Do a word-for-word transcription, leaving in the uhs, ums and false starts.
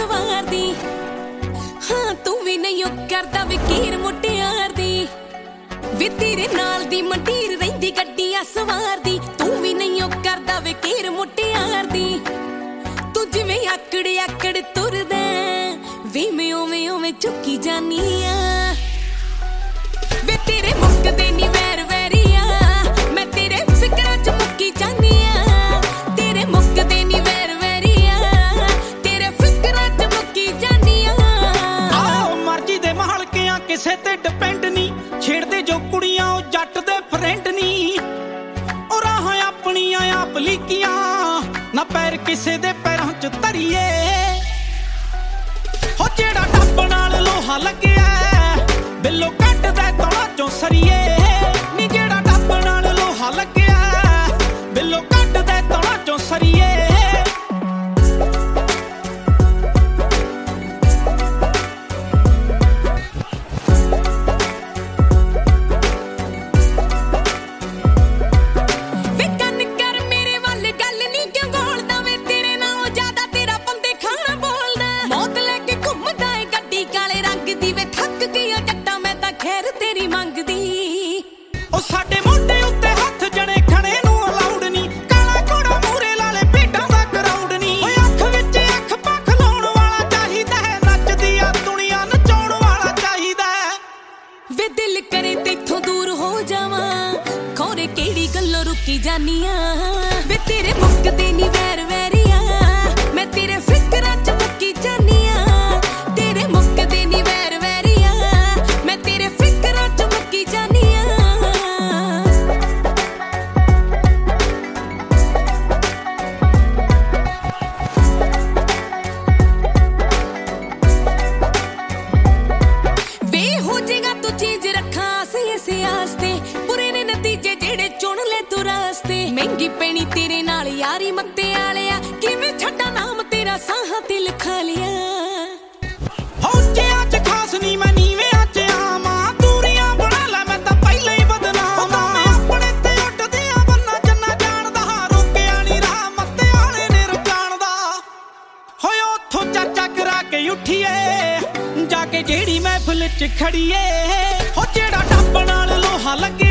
सवार दी। हाँ तू भी नहीं करदा वकीर मुटियार दी वे तेरे नाल दी मंडीर रहिंदी गड्डियां सवार दी। तू भी नहीं करदा वकीर मुटियार दी तू जिवें आकड़ आकड़ तुरदा वे मैं उवें उवें झुकी जानी आ वे तेरे मुकदे नी वैर वैरिया मैं तेरे फिकरां च मुक्की जानी आ तेरे मुकदे नी वैर वैरिया तेरे फिकरां च मुक्की जानी आ। आओ मर्जी दे महलकियां किसे ते डिपेंड नी छेड़दे जो कुड़ियां ओ जट दे फ्रेंड नी ओ राहां अपनियां आप लीकियां ना पैर किसे दे पैरां च धरीए हो जेड़ा टप्प नाल लोहा लग्या बिल्लो कट दे तोड़ा चों सरिए नी जेड़ा टप्प नाल लोहा लग्या बिल्लो कट दे तोड़ा चों सरिए। दिल करे तेथों दूर हो जावा खोरे केड़ी गल्लों रुकी जानी आ वे तेरे मुकदे नी वैर वैरिया मैं तेरे फिकरां च मुक्की जानी आ तेरे मुकदे नी वैर वैरिया मैं तेरे फिकरां च मुक्की जानी आ। वे हो जाएगा तू चीज रखा से आस्ते बुरे ने नतीजे जेड़े चुन ले तू रास्ते महंगी पैनी तेरे नाल यारी मत्ते आलिया किवें छड्डा नाम तेरा साहां ते लिखा लिया हो जे अज खास नी मैं नीवें अज आवां दूरियां बना लै मैं तां पहले ही बदनाम मैं अपने ते उठदे आ बन्ना जन्ना जानदा रोकिया नी राह मत्ते आले ने रजाणदा होए उत्थों चर्चा करा के उठिए जाके जेड़ी महफिल च खड़ीए हो जेड़ा टप्प नाल लोहा लगे